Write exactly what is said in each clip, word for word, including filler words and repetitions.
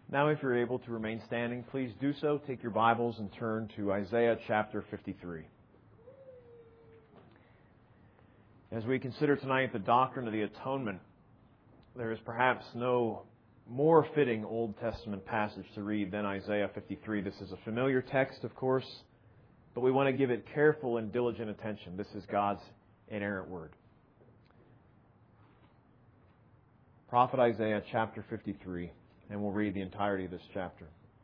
Now, if you're able to remain standing, please do so. Take your Bibles and turn to Isaiah chapter fifty-three. As we consider tonight the doctrine of the atonement, there is perhaps no more fitting Old Testament passage to read than Isaiah fifty-three. This is a familiar text, of course, but we want to give it careful and diligent attention. This is God's inerrant word. Prophet Isaiah chapter fifty-three. And we'll read the entirety of this chapter.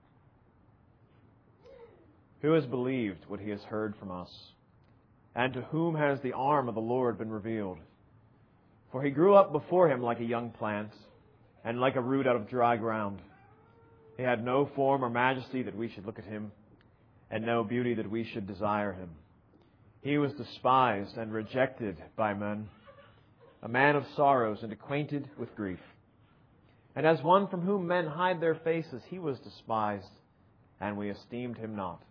Who has believed what he has heard from us? And to whom has the arm of the Lord been revealed? For he grew up before him like a young plant, and like a root out of dry ground. He had no form or majesty that we should look at him, and no beauty that we should desire him. He was despised and rejected by men, a man of sorrows and acquainted with grief. And as one from whom men hide their faces, he was despised, and we esteemed him not.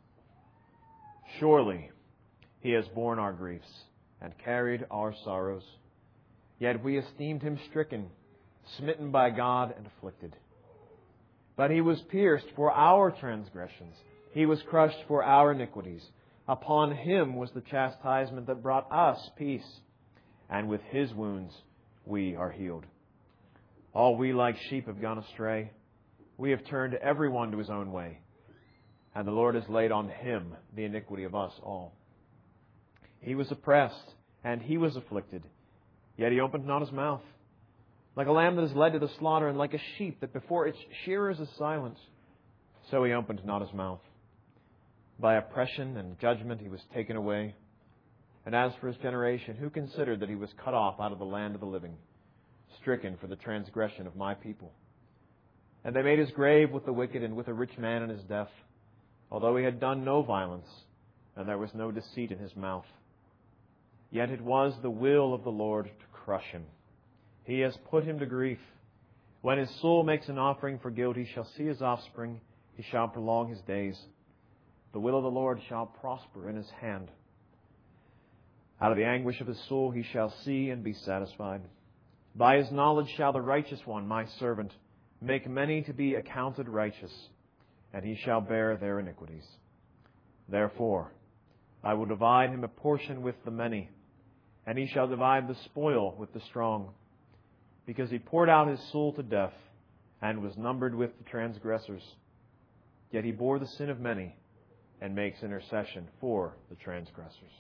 Surely he has borne our griefs and carried our sorrows. Yet we esteemed him stricken, smitten by God, and afflicted. But he was pierced for our transgressions. He was crushed for our iniquities. Upon him was the chastisement that brought us peace, and with his wounds we are healed. All we like sheep have gone astray. We have turned every one to his own way. And the Lord has laid on him the iniquity of us all. He was oppressed, and he was afflicted. Yet he opened not his mouth. Like a lamb that is led to the slaughter, and like a sheep that before its shearers is silent, so he opened not his mouth. By oppression and judgment he was taken away. And as for his generation, who considered that he was cut off out of the land of the living, stricken for the transgression of my people? And they made his grave with the wicked and with a rich man in his death, although he had done no violence, and there was no deceit in his mouth. Yet it was the will of the Lord to crush him. He has put him to grief. When his soul makes an offering for guilt, he shall see his offspring, he shall prolong his days. The will of the Lord shall prosper in his hand. Out of the anguish of his soul he shall see and be satisfied. By his knowledge shall the righteous one, my servant, make many to be accounted righteous, and he shall bear their iniquities. Therefore, I will divide him a portion with the many, and he shall divide the spoil with the strong, because he poured out his soul to death, and was numbered with the transgressors. Yet he bore the sin of many, and makes intercession for the transgressors.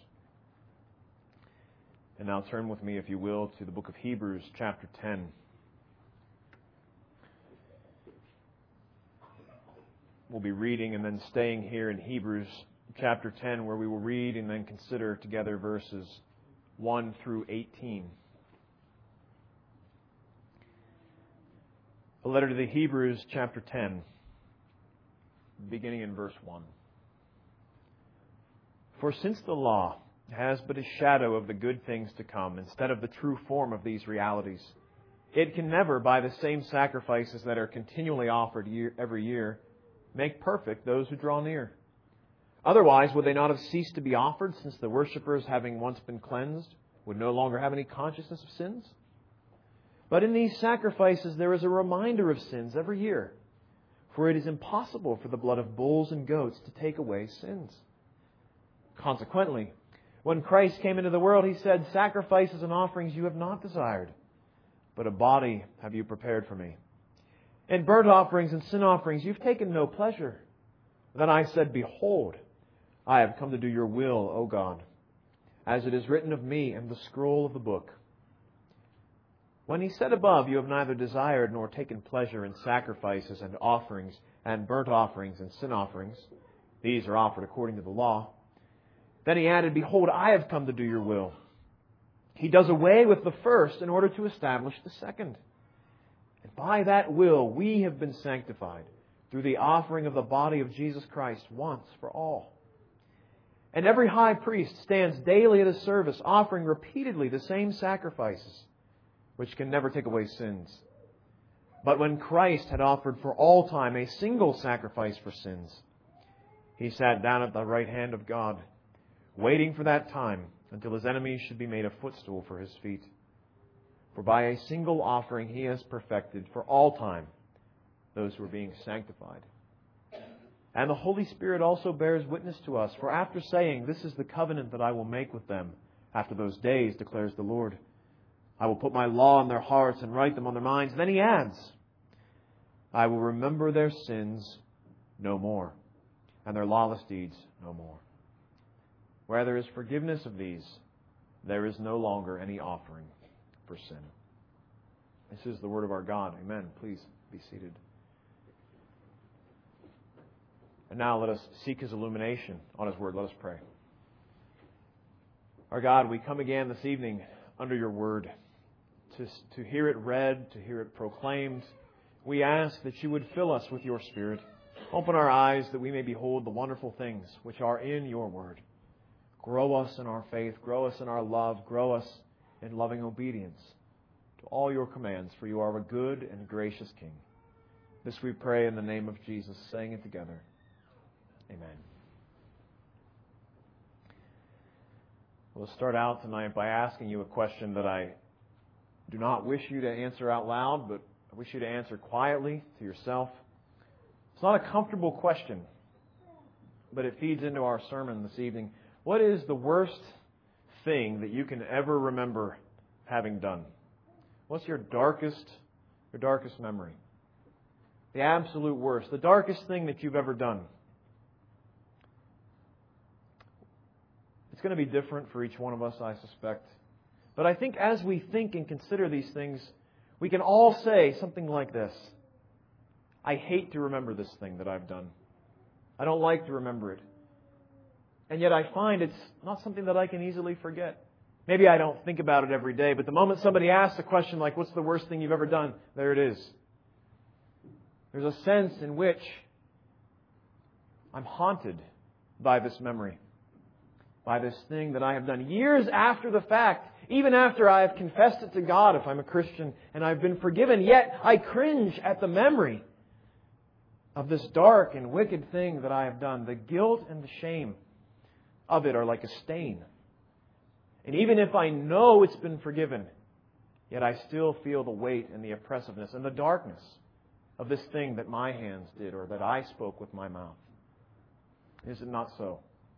And now turn with me, if you will, to the book of Hebrews, chapter ten. We'll be reading and then staying here in Hebrews chapter ten, where we will read and then consider together verses one through eighteen. A letter to the Hebrews, chapter ten, beginning in verse one. For since the law has but a shadow of the good things to come, instead of the true form of these realities, it can never, by the same sacrifices that are continually offered year, every year, make perfect those who draw near. Otherwise, would they not have ceased to be offered, since the worshippers, having once been cleansed, would no longer have any consciousness of sins? But in these sacrifices there is a reminder of sins every year, for it is impossible for the blood of bulls and goats to take away sins. Consequently, when Christ came into the world, he said, "Sacrifices and offerings you have not desired, but a body have you prepared for me. In burnt offerings and sin offerings you've taken no pleasure." Then I said, "Behold, I have come to do your will, O God, as it is written of me in the scroll of the book." When he said above, "You have neither desired nor taken pleasure in sacrifices and offerings and burnt offerings and sin offerings," these are offered according to the law. Then he added, "Behold, I have come to do your will." He does away with the first in order to establish the second. And by that will we have been sanctified through the offering of the body of Jesus Christ once for all. And every high priest stands daily at his service, offering repeatedly the same sacrifices, which can never take away sins. But when Christ had offered for all time a single sacrifice for sins, he sat down at the right hand of God, waiting for that time until his enemies should be made a footstool for his feet. For by a single offering he has perfected for all time those who are being sanctified. And the Holy Spirit also bears witness to us, for after saying, "This is the covenant that I will make with them after those days, declares the Lord. I will put my law in their hearts and write them on their minds." Then he adds, "I will remember their sins no more, and their lawless deeds no more. Where there is forgiveness of these, there is no longer any offering for sin." This is the word of our God. Amen. Please be seated. And now let us seek His illumination on His word. Let us pray. Our God, we come again this evening under your word to, to hear it read, to hear it proclaimed. We ask that you would fill us with your Spirit. Open our eyes that we may behold the wonderful things which are in your word. Grow us in our faith, grow us in our love, grow us in loving obedience to all your commands, for you are a good and gracious King. This we pray in the name of Jesus, saying it together. Amen. We'll start out tonight by asking you a question that I do not wish you to answer out loud, but I wish you to answer quietly to yourself. It's not a comfortable question, but it feeds into our sermon this evening. What is the worst thing that you can ever remember having done? What's your darkest, your darkest memory? The absolute worst, the darkest thing that you've ever done. It's going to be different for each one of us, I suspect. But I think as we think and consider these things, we can all say something like this: I hate to remember this thing that I've done. I don't like to remember it. And yet I find it's not something that I can easily forget. Maybe I don't think about it every day, but the moment somebody asks a question like, "What's the worst thing you've ever done?" there it is. There's a sense in which I'm haunted by this memory, by this thing that I have done years after the fact, even after I have confessed it to God if I'm a Christian and I've been forgiven, yet I cringe at the memory of this dark and wicked thing that I have done. The guilt and the shame of it are like a stain. And even if I know it's been forgiven, yet I still feel the weight and the oppressiveness and the darkness of this thing that my hands did or that I spoke with my mouth. Is it not so?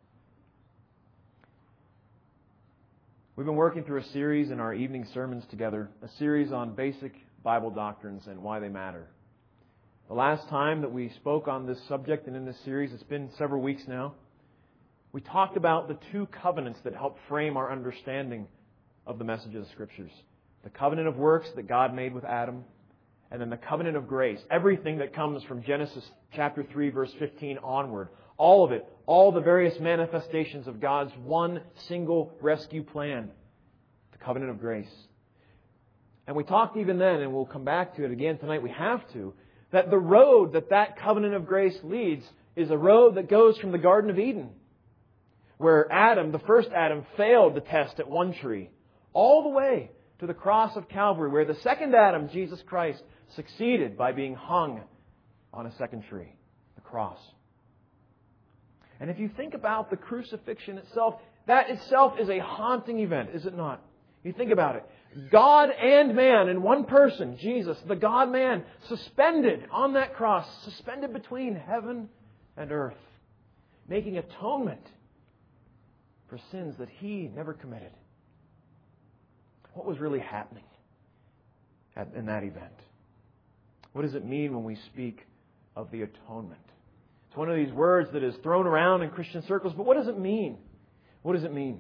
We've been working through a series in our evening sermons together, a series on basic Bible doctrines and why they matter. The last time that we spoke on this subject and in this series, it's been several weeks now, we talked about the two covenants that help frame our understanding of the message of the Scriptures. The covenant of works that God made with Adam, and then the covenant of grace. Everything that comes from Genesis chapter three, verse fifteen onward. All of it, all the various manifestations of God's one single rescue plan, the covenant of grace. And we talked even then, and we'll come back to it again tonight, we have to, that the road that that covenant of grace leads is a road that goes from the Garden of Eden, where Adam, the first Adam, failed the test at one tree, all the way to the cross of Calvary, where the second Adam, Jesus Christ, succeeded by being hung on a second tree, the cross. And if you think about the crucifixion itself, that itself is a haunting event, is it not? You think about it. God and man in one person, Jesus, the God-man, suspended on that cross, suspended between heaven and earth, making atonement for sins that He never committed. What was really happening at, in that event? What does it mean when we speak of the atonement? It's one of these words that is thrown around in Christian circles, but what does it mean? What does it mean?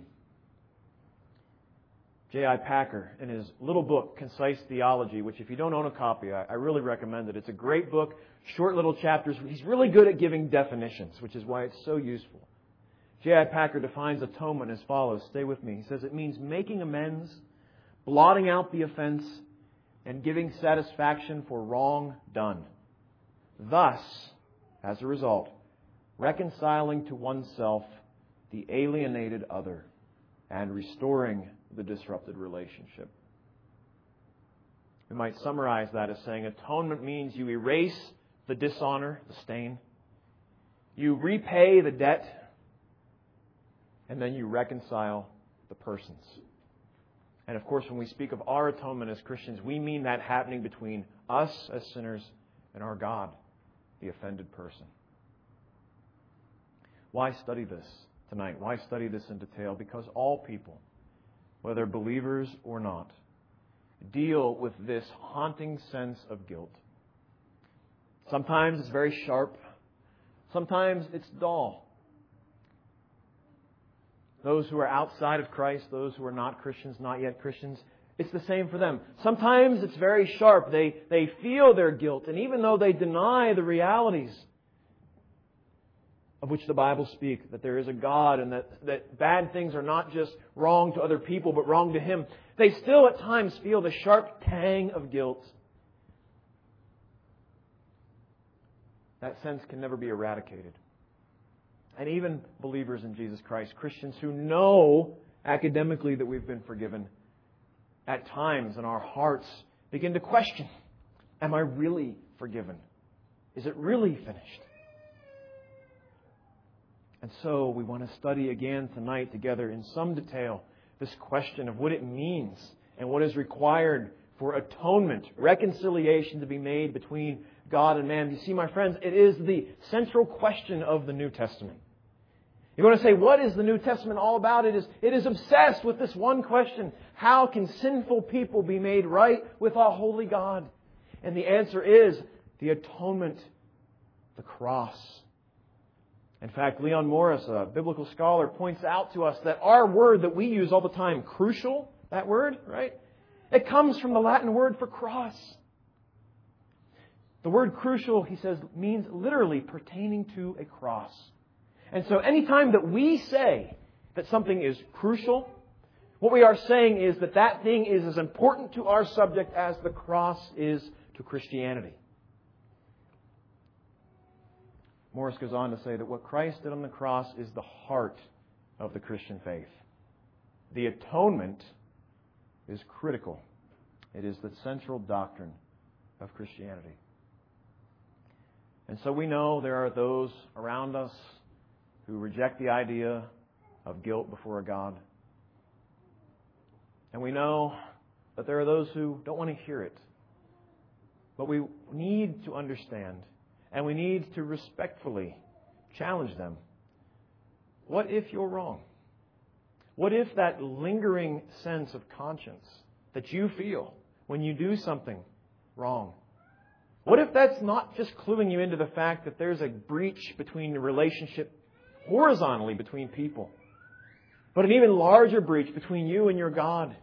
J I Packer, in his little book, Concise Theology, which if you don't own a copy, I, I really recommend it. It's a great book, short little chapters. He's really good at giving definitions, which is why it's so useful. J I Packer defines atonement as follows. Stay with me. He says it means making amends, blotting out the offense, and giving satisfaction for wrong done. Thus, as a result, reconciling to oneself the alienated other and restoring the disrupted relationship. We might summarize that as saying atonement means you erase the dishonor, the stain, you repay the debt, and then you reconcile the persons. And of course, when we speak of our atonement as Christians, we mean that happening between us as sinners and our God the offended person. Why study this tonight? Why study this in detail? Because all people, whether believers or not, deal with this haunting sense of guilt. Sometimes it's very sharp. Sometimes it's dull. Those who are outside of Christ, those who are not Christians, not yet Christians, it's the same for them. Sometimes it's very sharp. They, they feel their guilt, and even though they deny the realities of which the Bible speaks, that there is a God and that, that bad things are not just wrong to other people, but wrong to Him, they still at times feel the sharp tang of guilt. That sense can never be eradicated. And even believers in Jesus Christ, Christians who know academically that we've been forgiven, at times in our hearts begin to question, am I really forgiven? Is it really finished? And so we want to study again tonight together in some detail this question of what it means and what is required for atonement, reconciliation to be made between God and man. You see, my friends, it is the central question of the New Testament. You want to say, what is the New Testament all about? It is, it is obsessed with this one question. How can sinful people be made right with a holy God? And the answer is the atonement, the cross. In fact, Leon Morris, a biblical scholar, points out to us that our word that we use all the time, crucial, that word, right? It comes from the Latin word for cross. The word crucial, he says, means literally pertaining to a cross. And so anytime that we say that something is crucial, what we are saying is that that thing is as important to our subject as the cross is to Christianity. Morris goes on to say that what Christ did on the cross is the heart of the Christian faith. The atonement is critical. It is the central doctrine of Christianity. And so we know there are those around us who reject the idea of guilt before a God. And we know that there are those who don't want to hear it. But we need to understand, and we need to respectfully challenge them. What if you're wrong? What if that lingering sense of conscience that you feel when you do something wrong, what if that's not just cluing you into the fact that there's a breach between the relationship horizontally between people, but an even larger breach between you and your God?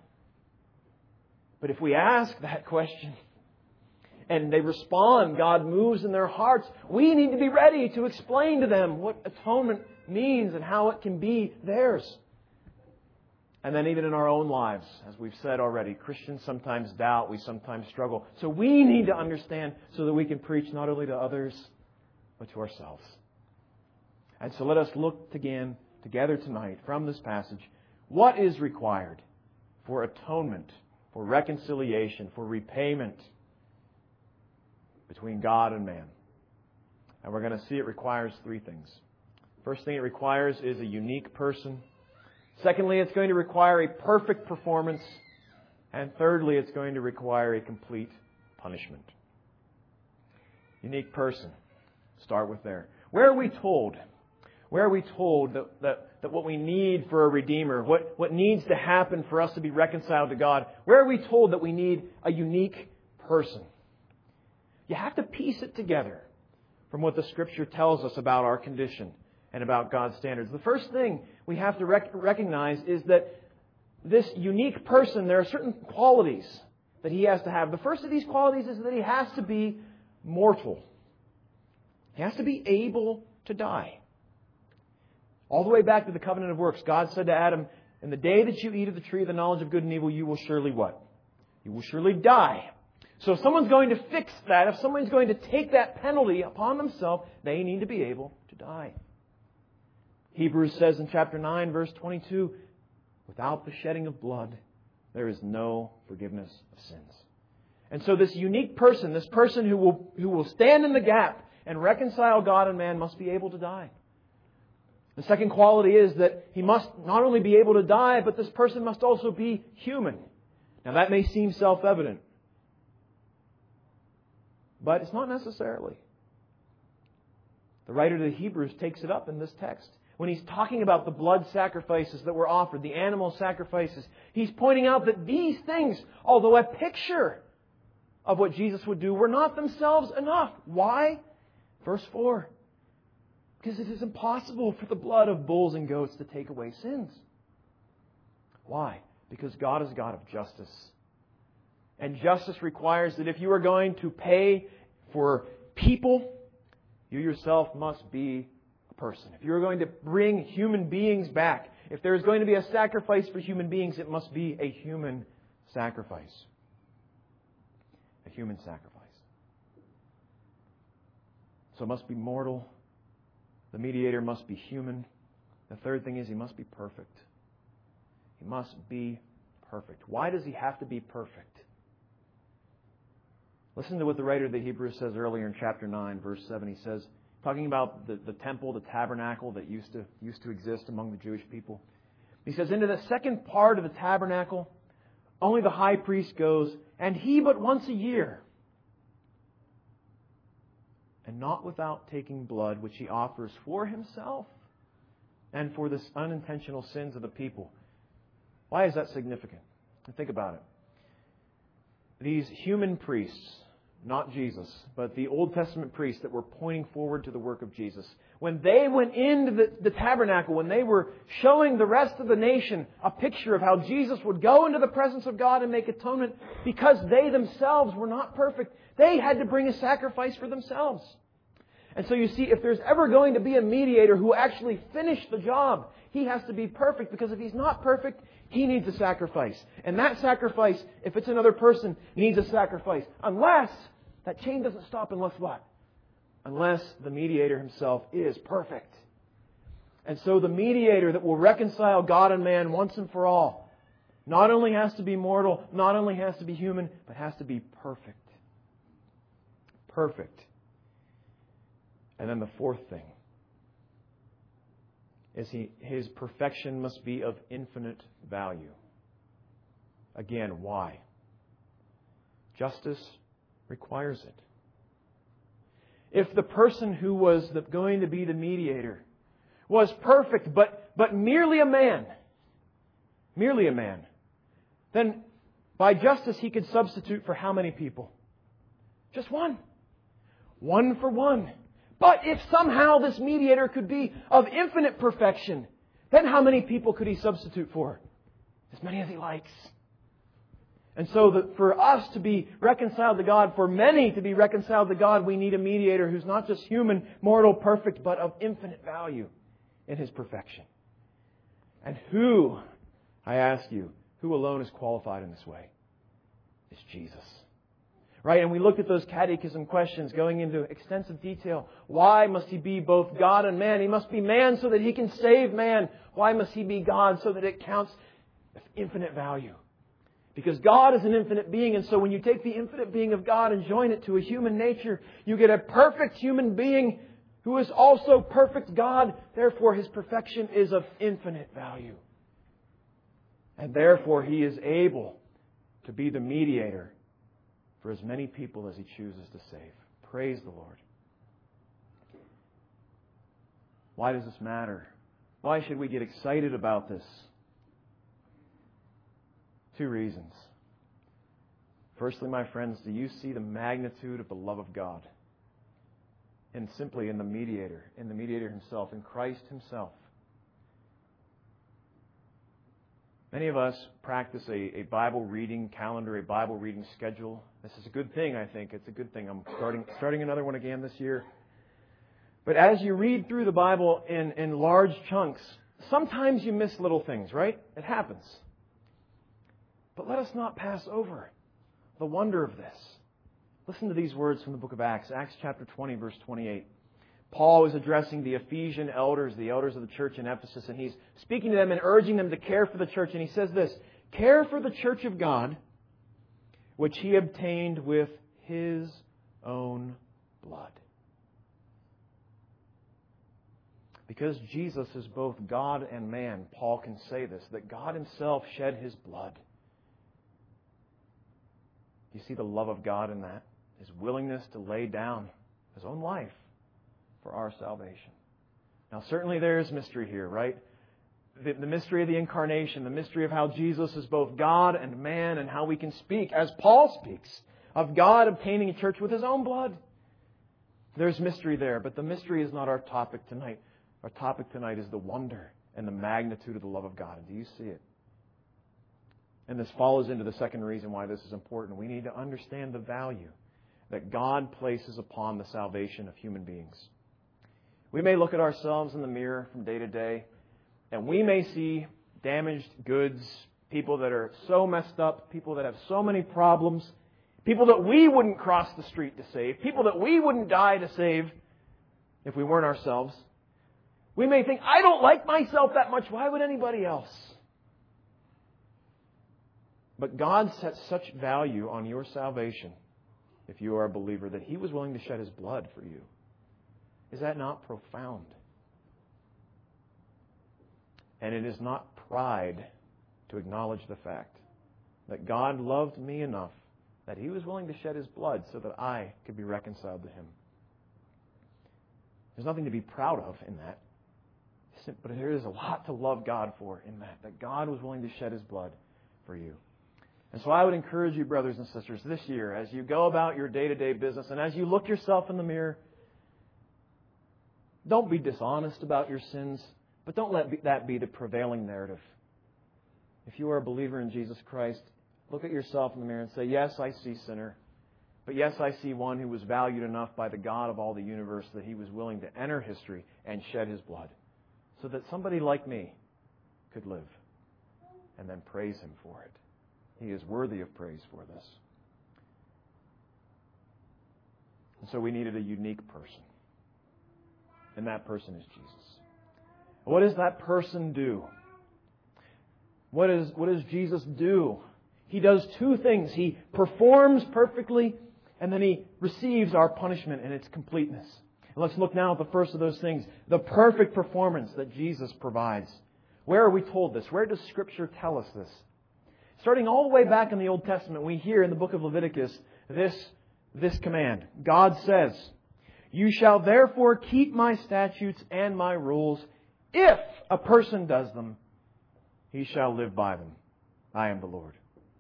But if we ask that question and they respond, God moves in their hearts, we need to be ready to explain to them what atonement means and how it can be theirs. And then even in our own lives, as we've said already, Christians sometimes doubt, we sometimes struggle. So we need to understand so that we can preach not only to others, but to ourselves. And so let us look again together tonight from this passage. What is required for atonement, for reconciliation, for repayment between God and man? And we're going to see it requires three things. First thing it requires is a unique person. Secondly, it's going to require a perfect performance. And thirdly, it's going to require a complete punishment. Unique person. Start with there. Where are we told? Where are we told that, that, that what we need for a Redeemer, what, what needs to happen for us to be reconciled to God, where are we told that we need a unique person? You have to piece it together from what the Scripture tells us about our condition and about God's standards. The first thing we have to rec- recognize is that this unique person, there are certain qualities that he has to have. The first of these qualities is that he has to be mortal. He has to be able to die. All the way back to the covenant of works, God said to Adam, in the day that you eat of the tree of the knowledge of good and evil, you will surely what? You will surely die. So if someone's going to fix that, if someone's going to take that penalty upon themselves, they need to be able to die. Hebrews says in chapter nine, verse twenty-two, without the shedding of blood, there is no forgiveness of sins. And so this unique person, this person who will, who will stand in the gap and reconcile God and man must be able to die. The second quality is that he must not only be able to die, but this person must also be human. Now that may seem self-evident. But it's not necessarily. The writer to the Hebrews takes it up in this text. When he's talking about the blood sacrifices that were offered, the animal sacrifices, he's pointing out that these things, although a picture of what Jesus would do, were not themselves enough. Why? Verse four. Because it is impossible for the blood of bulls and goats to take away sins. Why? Because God is a God of justice. And justice requires that if you are going to pay for people, you yourself must be a person. If you're going to bring human beings back, if there is going to be a sacrifice for human beings, it must be a human sacrifice. A human sacrifice. So it must be mortal. The mediator must be human. The third thing is he must be perfect. He must be perfect. Why does he have to be perfect? Listen to what the writer of the Hebrews says earlier in chapter nine, verse seven. He says, talking about the, the temple, the tabernacle that used to, used to exist among the Jewish people. He says, into the second part of the tabernacle, only the high priest goes, and he but once a year, and not without taking blood, which he offers for himself and for the unintentional sins of the people. Why is that significant? Think about it. These human priests, not Jesus, but the Old Testament priests that were pointing forward to the work of Jesus, when they went into the, the tabernacle, when they were showing the rest of the nation a picture of how Jesus would go into the presence of God and make atonement, because they themselves were not perfect, they had to bring a sacrifice for themselves. And so you see, if there's ever going to be a mediator who actually finished the job, he has to be perfect, because if he's not perfect, he needs a sacrifice. And that sacrifice, if it's another person, needs a sacrifice. Unless, that chain doesn't stop unless what? Unless the mediator himself is perfect. And so the mediator that will reconcile God and man once and for all not only has to be mortal, not only has to be human, but has to be perfect. Perfect. And then the fourth thing is he, his perfection must be of infinite value. Again, why? Justice requires it. If the person who was the, going to be the mediator was perfect, but, but merely a man, merely a man, then by justice he could substitute for how many people? Just one. One for one. But if somehow this mediator could be of infinite perfection, then how many people could he substitute for? As many as he likes. And so that for us to be reconciled to God, for many to be reconciled to God, we need a mediator who's not just human, mortal, perfect, but of infinite value in his perfection. And who, I ask you, who alone is qualified in this way? It's Jesus. Right? And we looked at those catechism questions going into extensive detail. Why must he be both God and man? He must be man so that he can save man. Why must he be God? So that it counts with infinite value. Because God is an infinite being, and so when you take the infinite being of God and join it to a human nature, you get a perfect human being who is also perfect God. Therefore, his perfection is of infinite value. And therefore, he is able to be the mediator for as many people as he chooses to save. Praise the Lord. Why does this matter? Why should we get excited about this? Two reasons. Firstly, my friends, do you see the magnitude of the love of God? And simply in the mediator, in the mediator himself, in Christ himself. Many of us practice a, a Bible reading calendar, a Bible reading schedule. This is a good thing, I think. It's a good thing. I'm starting starting another one again this year. But as you read through the Bible in, in large chunks, sometimes you miss little things, right? It happens. But let us not pass over the wonder of this. Listen to these words from the book of Acts, Acts chapter twenty, verse twenty-eight. Paul is addressing the Ephesian elders, the elders of the church in Ephesus, and he's speaking to them and urging them to care for the church. And he says this, care for the church of God, which he obtained with his own blood. Because Jesus is both God and man, Paul can say this, that God himself shed his blood. Do you see the love of God in that? His willingness to lay down His own life for our salvation. Now, certainly there is mystery here, right? The, the mystery of the incarnation, the mystery of how Jesus is both God and man, and how we can speak, as Paul speaks, of God obtaining a church with His own blood. There's mystery there, but the mystery is not our topic tonight. Our topic tonight is the wonder and the magnitude of the love of God. And do you see it? And this follows into the second reason why this is important. We need to understand the value that God places upon the salvation of human beings. We may look at ourselves in the mirror from day to day, and we may see damaged goods, people that are so messed up, people that have so many problems, people that we wouldn't cross the street to save, people that we wouldn't die to save if we weren't ourselves. We may think, I don't like myself that much. Why would anybody else? But God sets such value on your salvation, if you are a believer, that He was willing to shed His blood for you. Is that not profound? And it is not pride to acknowledge the fact that God loved me enough that He was willing to shed His blood so that I could be reconciled to Him. There's nothing to be proud of in that. But there is a lot to love God for in that, that God was willing to shed His blood for you. And so I would encourage you, brothers and sisters, this year, as you go about your day-to-day business and as you look yourself in the mirror, don't be dishonest about your sins, but don't let that be the prevailing narrative. If you are a believer in Jesus Christ, look at yourself in the mirror and say, yes, I see sinner. But yes, I see one who was valued enough by the God of all the universe that He was willing to enter history and shed His blood so that somebody like me could live, and then praise Him for it. He is worthy of praise for this. And so we needed a unique person. And that person is Jesus. What does that person do? What, is, what does Jesus do? He does two things. He performs perfectly, and then He receives our punishment in its completeness. And let's look now at the first of those things, the perfect performance that Jesus provides. Where are we told this? Where does Scripture tell us this? Starting all the way back in the Old Testament, we hear in the book of Leviticus this, this command. God says, "You shall therefore keep my statutes and my rules. If a person does them, he shall live by them. I am the Lord."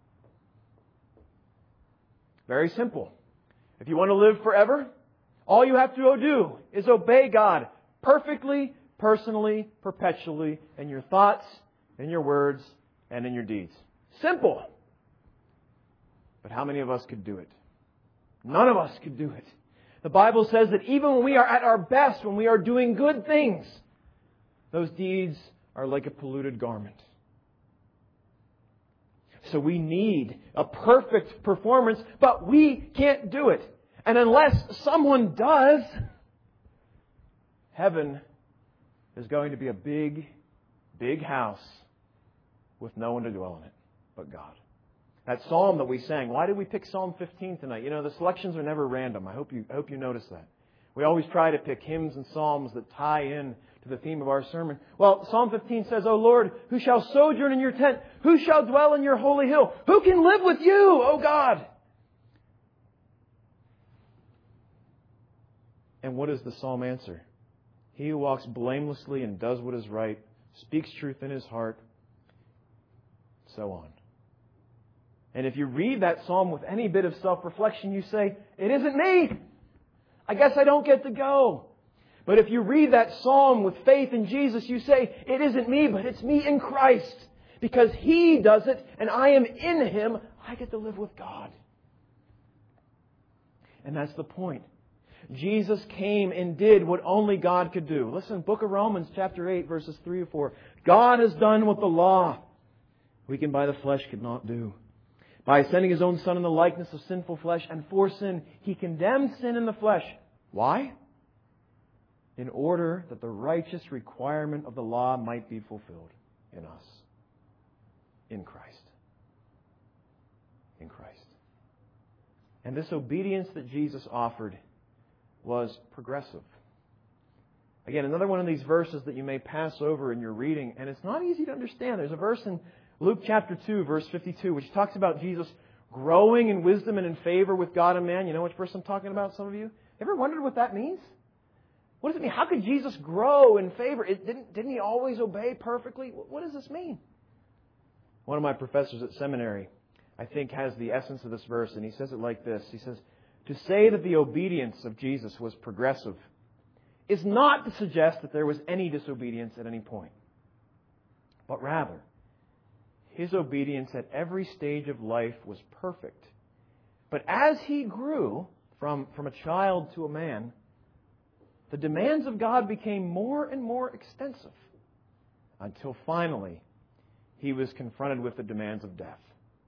Very simple. If you want to live forever, all you have to do is obey God perfectly, personally, perpetually, in your thoughts, in your words, and in your deeds. Simple. But how many of us could do it? None of us could do it. The Bible says that even when we are at our best, when we are doing good things, those deeds are like a polluted garment. So we need a perfect performance, but we can't do it. And unless someone does, heaven is going to be a big, big house with no one to dwell in it but God. That psalm that we sang, why did we pick Psalm fifteen tonight? You know, the selections are never random. I hope you I hope you notice that. We always try to pick hymns and psalms that tie in to the theme of our sermon. Well, Psalm fifteen says, "O Lord, who shall sojourn in your tent? Who shall dwell in your holy hill? Who can live with you, O God?" And what does the psalm answer? He who walks blamelessly and does what is right, speaks truth in his heart, so on. And if you read that psalm with any bit of self-reflection, you say, it isn't me. I guess I don't get to go. But if you read that psalm with faith in Jesus, you say, it isn't me, but it's me in Christ. Because He does it, and I am in Him. I get to live with God. And that's the point. Jesus came and did what only God could do. Listen, Book of Romans, chapter eight, verses three or four. God has done what the law, weakened by the flesh, could not do. By sending His own Son in the likeness of sinful flesh, and for sin, He condemned sin in the flesh. Why? In order that the righteous requirement of the law might be fulfilled in us. In Christ. In Christ. And this obedience that Jesus offered was progressive. Again, another one of these verses that you may pass over in your reading, and it's not easy to understand. There's a verse in Luke chapter two, verse fifty-two, which talks about Jesus growing in wisdom and in favor with God and man. You know which verse I'm talking about, some of you? Ever wondered what that means? What does it mean? How could Jesus grow in favor? It didn't, didn't He always obey perfectly? What does this mean? One of my professors at seminary, I think, has the essence of this verse, and he says it like this. He says, to say that the obedience of Jesus was progressive is not to suggest that there was any disobedience at any point, but rather, His obedience at every stage of life was perfect. But as He grew from, from a child to a man, the demands of God became more and more extensive until finally He was confronted with the demands of death.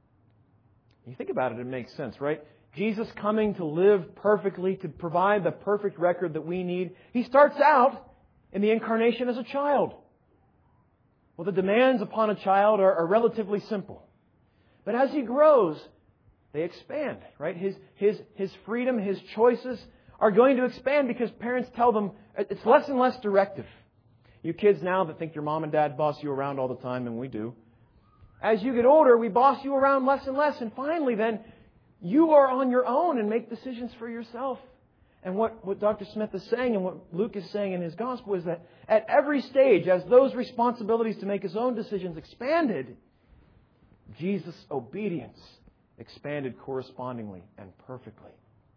You think about it, it makes sense, right? Jesus coming to live perfectly, to provide the perfect record that we need. He starts out in the incarnation as a child. Well, the demands upon a child are, are relatively simple. But as he grows, they expand, right? His, his, his freedom, his choices are going to expand because parents tell them it's less and less directive. You kids now that think your mom and dad boss you around all the time, and we do. As you get older, we boss you around less and less. And finally, then, you are on your own and make decisions for yourself. And what, what Doctor Smith is saying and what Luke is saying in his gospel is that at every stage, as those responsibilities to make his own decisions expanded, Jesus' obedience expanded correspondingly and perfectly.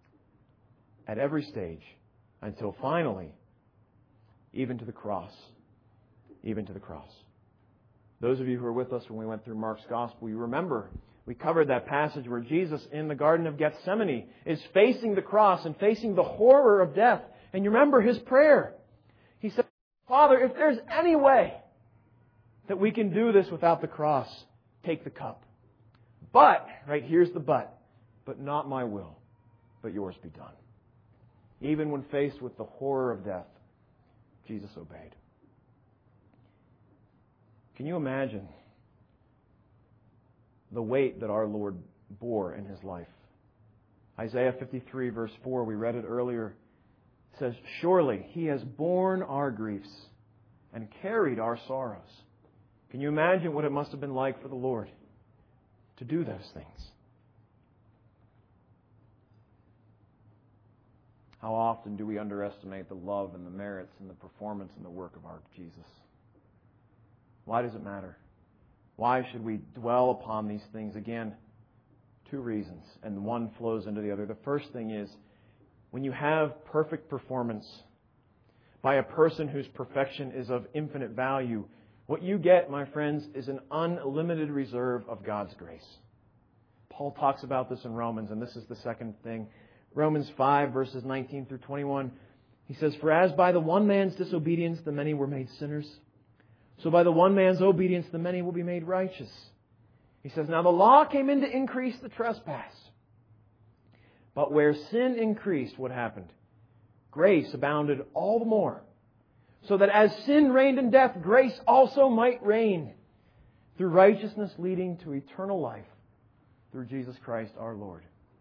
At every stage, until finally, even to the cross. Even to the cross. Those of you who were with us when we went through Mark's gospel, you remember we covered that passage where Jesus in the Garden of Gethsemane is facing the cross and facing the horror of death. And you remember His prayer. He said, Father, if there's any way that we can do this without the cross, take the cup. But, right, here's the but, but not my will, but yours be done. Even when faced with the horror of death, Jesus obeyed. Can you imagine the weight that our Lord bore in His life? Isaiah fifty-three verse four, we read it earlier, says, surely He has borne our griefs and carried our sorrows. Can you imagine what it must have been like for the Lord to do those things? How often do we underestimate the love and the merits and the performance and the work of our Jesus? Why does it matter? Why should we dwell upon these things? Again, two reasons, and one flows into the other. The first thing is, when you have perfect performance by a person whose perfection is of infinite value, what you get, my friends, is an unlimited reserve of God's grace. Paul talks about this in Romans, and this is the second thing. Romans five, verses nineteen through twenty-one, he says, for as by the one man's disobedience the many were made sinners, so by the one man's obedience the many will be made righteous. He says, now the law came in to increase the trespass. But where sin increased, what happened? Grace abounded all the more. So that as sin reigned in death, grace also might reign through righteousness leading to eternal life through Jesus Christ our Lord.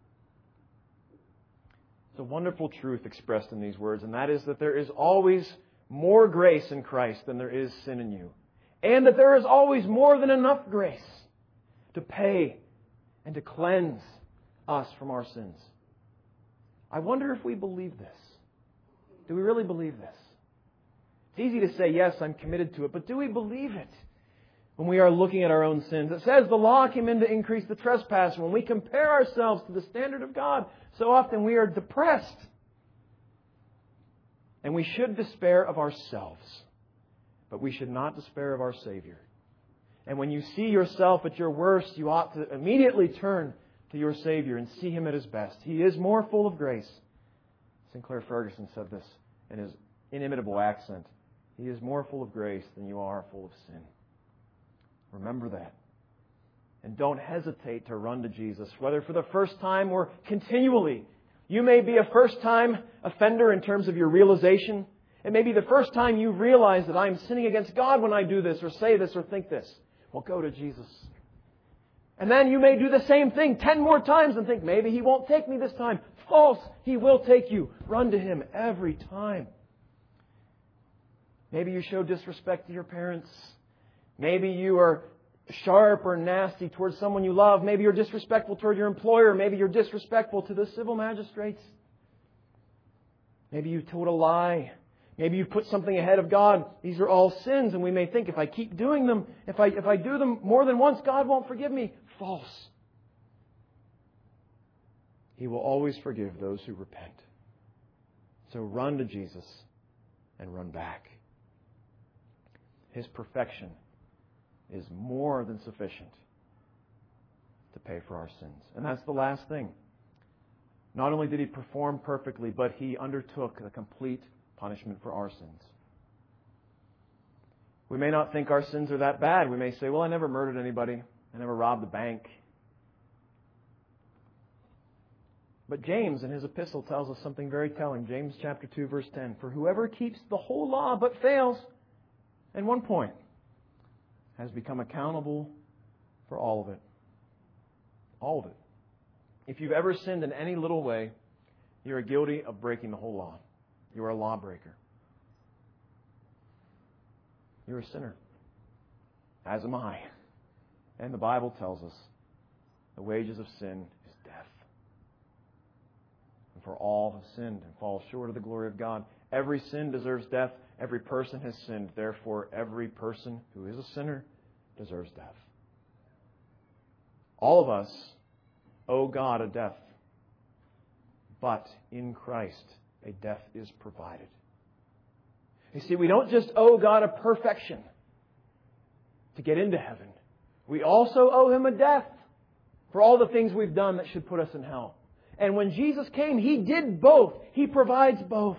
It's a wonderful truth expressed in these words, and that is that there is always more grace in Christ than there is sin in you. And that there is always more than enough grace to pay and to cleanse us from our sins. I wonder if we believe this. Do we really believe this? It's easy to say, yes, I'm committed to it, but do we believe it when we are looking at our own sins? It says the law came in to increase the trespass. When we compare ourselves to the standard of God, so often we are depressed. And we should despair of ourselves, but we should not despair of our Savior. And when you see yourself at your worst, you ought to immediately turn to your Savior and see Him at His best. He is more full of grace. Sinclair Ferguson said this in his inimitable accent. He is more full of grace than you are full of sin. Remember that. And don't hesitate to run to Jesus, whether for the first time or continually. You may be a first-time offender in terms of your realization. It may be the first time you realize that I'm sinning against God when I do this or say this or think this. Well, go to Jesus. And then you may do the same thing ten more times and think, maybe He won't take me this time. False. He will take you. Run to Him every time. Maybe you show disrespect to your parents. Maybe you are sharp or nasty towards someone you love. Maybe you're disrespectful toward your employer. Maybe you're disrespectful to the civil magistrates. Maybe you told a lie. Maybe you put something ahead of God. These are all sins, and we may think if I keep doing them, if I if I do them more than once, God won't forgive me. False. He will always forgive those who repent. So run to Jesus and run back. His perfection is more than sufficient to pay for our sins. And that's the last thing. Not only did He perform perfectly, but He undertook the complete punishment for our sins. We may not think our sins are that bad. We may say, well, I never murdered anybody. I never robbed a bank. But James in his epistle tells us something very telling. James chapter two, verse ten. For whoever keeps the whole law but fails in one point has become accountable for all of it. All of it. If you've ever sinned in any little way, you are guilty of breaking the whole law. You are a lawbreaker. You're a sinner. As am I. And the Bible tells us the wages of sin is death. And for all have sinned and fall short of the glory of God. Every sin deserves death. Every person has sinned. Therefore, every person who is a sinner deserves death. All of us owe God a death. But in Christ, a death is provided. You see, we don't just owe God a perfection to get into heaven. We also owe Him a death for all the things we've done that should put us in hell. And when Jesus came, He did both. He provides both.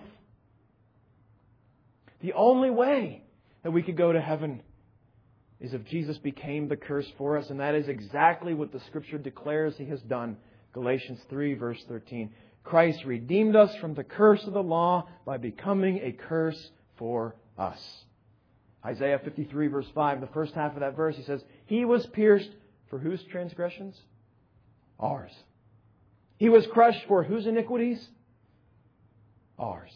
The only way that we could go to heaven is if Jesus became the curse for us. And that is exactly what the Scripture declares He has done. Galatians three, verse thirteen. Christ redeemed us from the curse of the law by becoming a curse for us. Isaiah fifty-three, verse five, the first half of that verse, He says, He was pierced for whose transgressions? Ours. He was crushed for whose iniquities? Ours.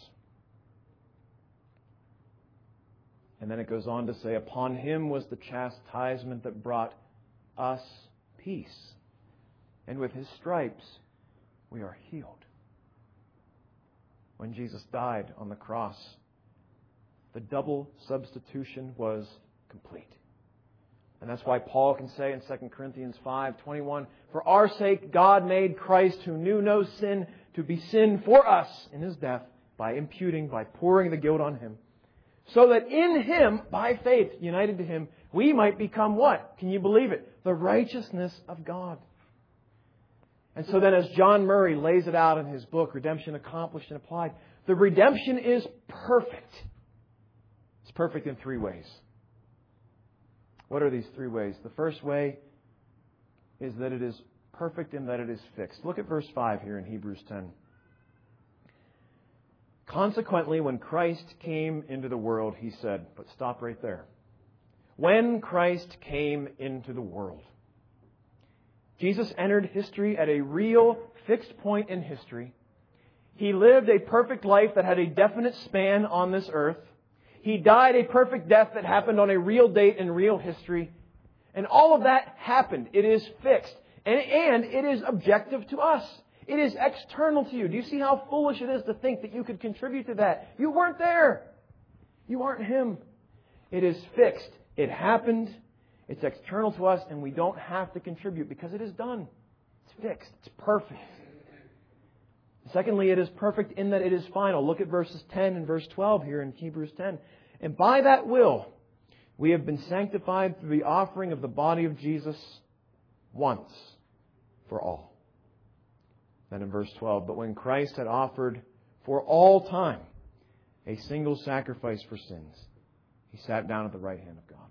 And then it goes on to say, upon Him was the chastisement that brought us peace. And with His stripes we are healed. When Jesus died on the cross, the double substitution was complete. And that's why Paul can say in Second Corinthians five twenty-one, for our sake God made Christ, who knew no sin, to be sin for us in His death, by imputing, by pouring the guilt on Him, so that in Him, by faith, united to Him, we might become what? Can you believe it? The righteousness of God. And so then as John Murray lays it out in his book, Redemption Accomplished and Applied, the redemption is perfect. It's perfect in three ways. What are these three ways? The first way is that it is perfect in that it is fixed. Look at verse five here in Hebrews ten. Consequently, when Christ came into the world, He said, but stop right there. When Christ came into the world, Jesus entered history at a real fixed point in history. He lived a perfect life that had a definite span on this earth. He died a perfect death that happened on a real date in real history. And all of that happened. It is fixed. And, and it is objective to us. It is external to you. Do you see how foolish it is to think that you could contribute to that? You weren't there. You aren't Him. It is fixed. It happened. It's external to us, and we don't have to contribute because it is done. It's fixed. It's perfect. Secondly, it is perfect in that it is final. Look at verses ten and verse twelve here in Hebrews ten. And by that will, we have been sanctified through the offering of the body of Jesus once for all. Then in verse twelve, but when Christ had offered for all time a single sacrifice for sins, He sat down at the right hand of God.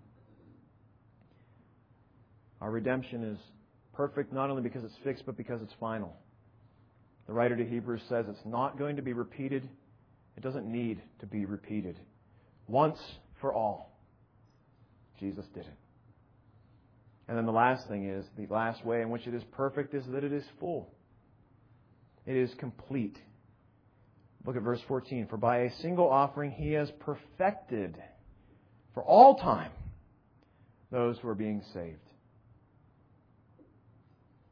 Our redemption is perfect not only because it's fixed, but because it's final. The writer to Hebrews says it's not going to be repeated. It doesn't need to be repeated. Once for all, Jesus did it. And then the last thing is, the last way in which it is perfect is that it is full. It is complete. Look at verse fourteen. For by a single offering He has perfected for all time those who are being saved.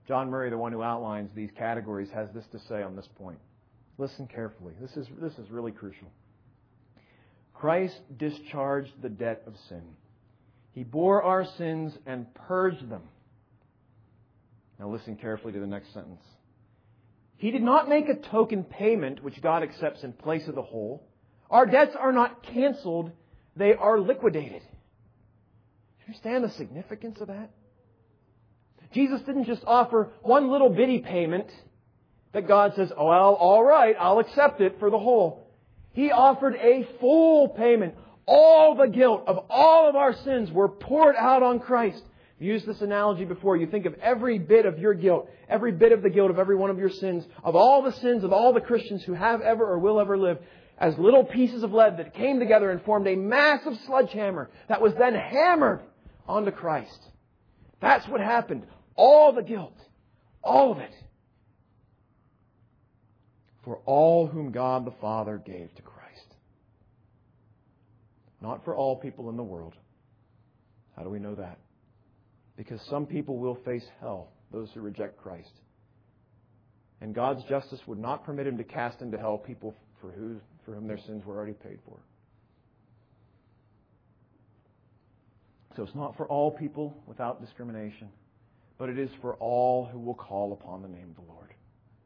John Murray, the one who outlines these categories, has this to say on this point. Listen carefully. This is, this is really crucial. Christ discharged the debt of sin. He bore our sins and purged them. Now listen carefully to the next sentence. He did not make a token payment which God accepts in place of the whole. Our debts are not canceled, they are liquidated. Do you understand the significance of that? Jesus didn't just offer one little bitty payment that God says, oh, well, all right, I'll accept it for the whole. He offered a full payment. All the guilt of all of our sins were poured out on Christ. I've used this analogy before. You think of every bit of your guilt, every bit of the guilt of every one of your sins, of all the sins of all the Christians who have ever or will ever live, as little pieces of lead that came together and formed a massive sledgehammer that was then hammered onto Christ. That's what happened. All the guilt. All of it. For all whom God the Father gave to Christ. Not for all people in the world. How do we know that? Because some people will face hell, those who reject Christ. And God's justice would not permit Him to cast into hell people for, who, for whom their sins were already paid for. So it's not for all people without discrimination, but it is for all who will call upon the name of the Lord.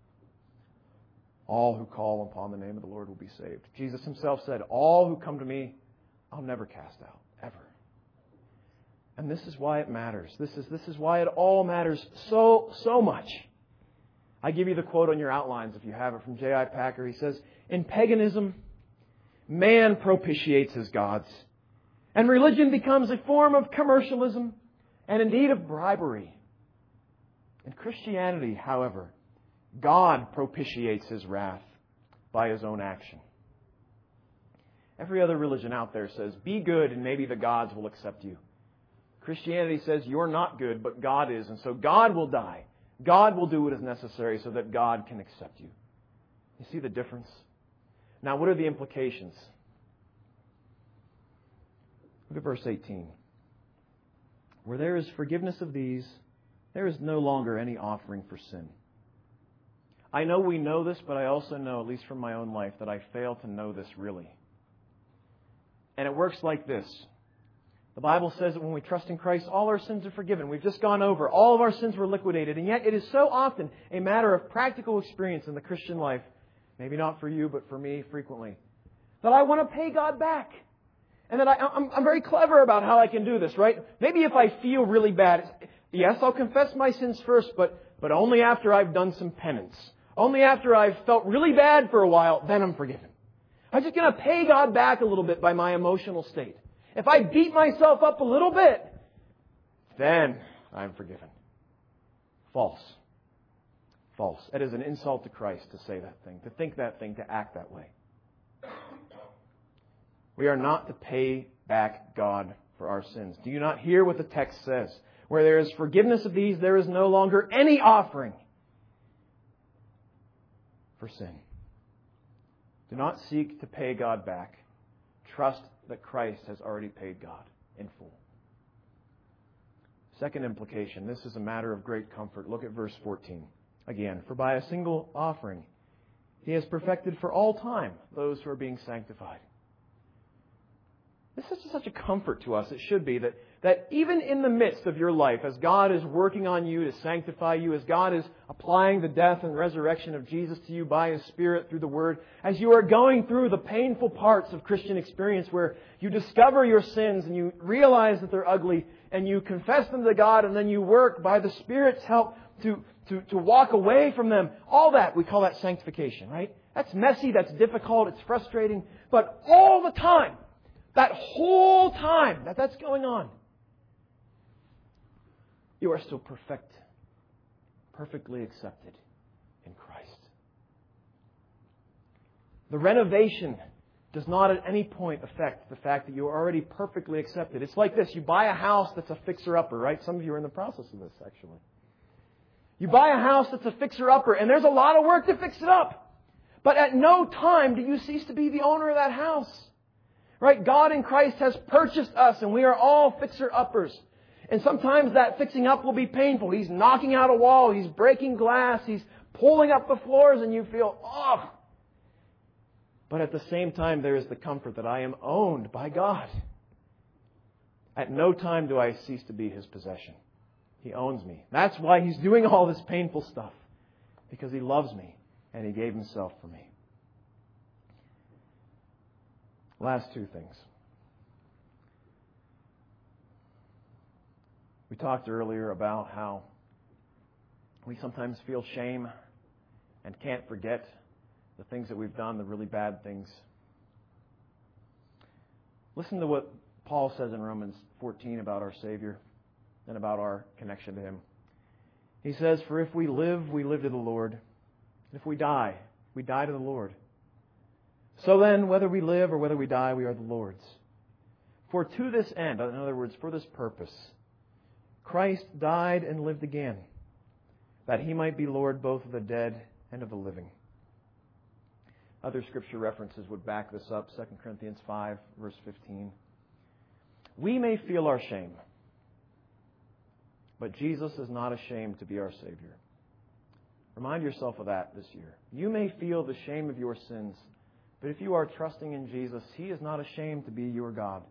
All who call upon the name of the Lord will be saved. Jesus Himself said, all who come to me, I'll never cast out, ever. And this is why it matters. This is, this is why it all matters so, so much. I give you the quote on your outlines if you have it from J I Packer. He says, in paganism, man propitiates his gods, and religion becomes a form of commercialism and indeed of bribery. In Christianity, however, God propitiates His wrath by His own action. Every other religion out there says, be good and maybe the gods will accept you. Christianity says you're not good, but God is, and so God will die. God will do what is necessary so that God can accept you. You see the difference? Now, what are the implications? Look at verse eighteen. Where there is forgiveness of these, there is no longer any offering for sin. I know we know this, but I also know, at least from my own life, that I fail to know this really. And it works like this. The Bible says that when we trust in Christ, all our sins are forgiven. We've just gone over. All of our sins were liquidated. And yet it is so often a matter of practical experience in the Christian life, maybe not for you, but for me frequently, that I want to pay God back. And that I, I'm, I'm very clever about how I can do this, right? Maybe if I feel really bad, yes, I'll confess my sins first, but, but only after I've done some penance. Only after I've felt really bad for a while, then I'm forgiven. I'm just going to pay God back a little bit by my emotional state. If I beat myself up a little bit, then I'm forgiven. False. False. It is an insult to Christ to say that thing, to think that thing, to act that way. We are not to pay back God for our sins. Do you not hear what the text says? Where there is forgiveness of these, there is no longer any offering for sin. Do not seek to pay God back. Trust that Christ has already paid God in full. Second implication. This is a matter of great comfort. Look at verse fourteen. Again, for by a single offering He has perfected for all time those who are being sanctified. This is such a comfort to us. It should be that, that even in the midst of your life, as God is working on you to sanctify you, as God is applying the death and resurrection of Jesus to you by His Spirit through the Word, as you are going through the painful parts of Christian experience where you discover your sins and you realize that they're ugly and you confess them to God and then you work by the Spirit's help to, to, to walk away from them. All that, we call that sanctification, right? That's messy, that's difficult, it's frustrating, but all the time, that whole time that that's going on, you are still perfect, perfectly accepted in Christ. The renovation does not at any point affect the fact that you are already perfectly accepted. It's like this. You buy a house that's a fixer-upper, right? Some of you are in the process of this, actually. You buy a house that's a fixer-upper, and there's a lot of work to fix it up. But at no time do you cease to be the owner of that house. Right? God in Christ has purchased us, and we are all fixer-uppers. And sometimes that fixing up will be painful. He's knocking out a wall. He's breaking glass. He's pulling up the floors, and you feel, oh. But at the same time, there is the comfort that I am owned by God. At no time do I cease to be His possession. He owns me. That's why He's doing all this painful stuff. Because He loves me and He gave Himself for me. Last two things. We talked earlier about how we sometimes feel shame and can't forget the things that we've done, the really bad things. Listen to what Paul says in Romans fourteen about our Savior and about our connection to Him. He says, "For if we live, we live to the Lord. And if we die, we die to the Lord. So then, whether we live or whether we die, we are the Lord's. For to this end," in other words, for this purpose, "Christ died and lived again, that He might be Lord both of the dead and of the living." Other scripture references would back this up. Second Corinthians five, verse fifteen. "We may feel our shame, but Jesus is not ashamed to be our Savior." Remind yourself of that this year. You may feel the shame of your sins, but if you are trusting in Jesus, He is not ashamed to be your God.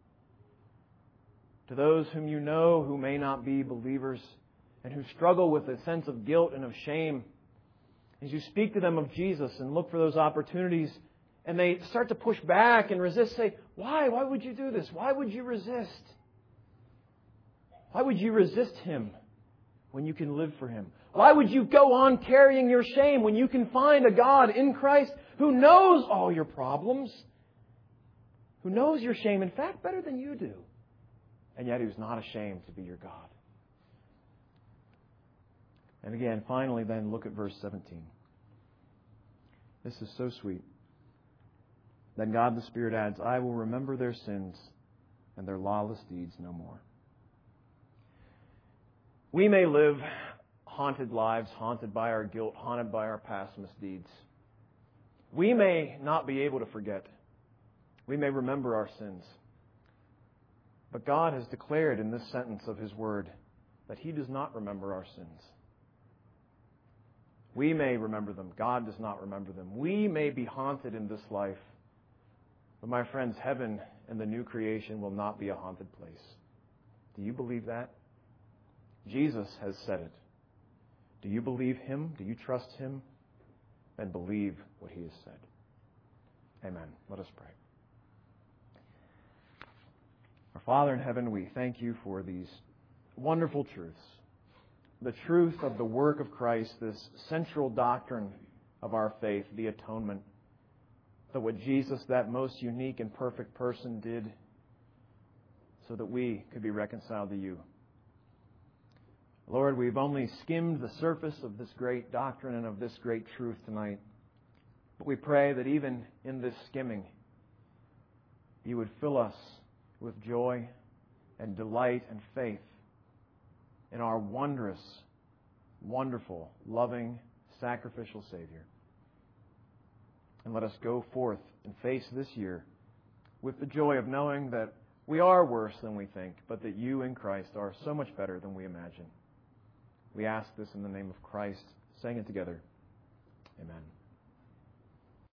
To those whom you know who may not be believers and who struggle with a sense of guilt and of shame, as you speak to them of Jesus and look for those opportunities, and they start to push back and resist, say, why? Why would you do this? Why would you resist? Why would you resist Him when you can live for Him? Why would you go on carrying your shame when you can find a God in Christ who knows all your problems, who knows your shame, in fact, better than you do, and yet who's not ashamed to be your God? And again, finally, then, look at verse seventeen. This is so sweet. "Then God the Spirit adds, I will remember their sins and their lawless deeds no more." We may live haunted lives, haunted by our guilt, haunted by our past misdeeds. We may not be able to forget. We may remember our sins. But God has declared in this sentence of His Word that He does not remember our sins. We may remember them. God does not remember them. We may be haunted in this life. But my friends, heaven and the new creation will not be a haunted place. Do you believe that? Jesus has said it. Do you believe Him? Do you trust Him? Then believe what He has said. Amen. Let us pray. Our Father in heaven, we thank You for these wonderful truths. The truth of the work of Christ, this central doctrine of our faith, the atonement, that what Jesus, that most unique and perfect person, did so that we could be reconciled to You. Lord, we've only skimmed the surface of this great doctrine and of this great truth tonight. But we pray that even in this skimming, You would fill us with joy and delight and faith in our wondrous, wonderful, loving, sacrificial Savior. And let us go forth and face this year with the joy of knowing that we are worse than we think, but that You in Christ are so much better than we imagine. We ask this in the name of Christ, saying it together. Amen.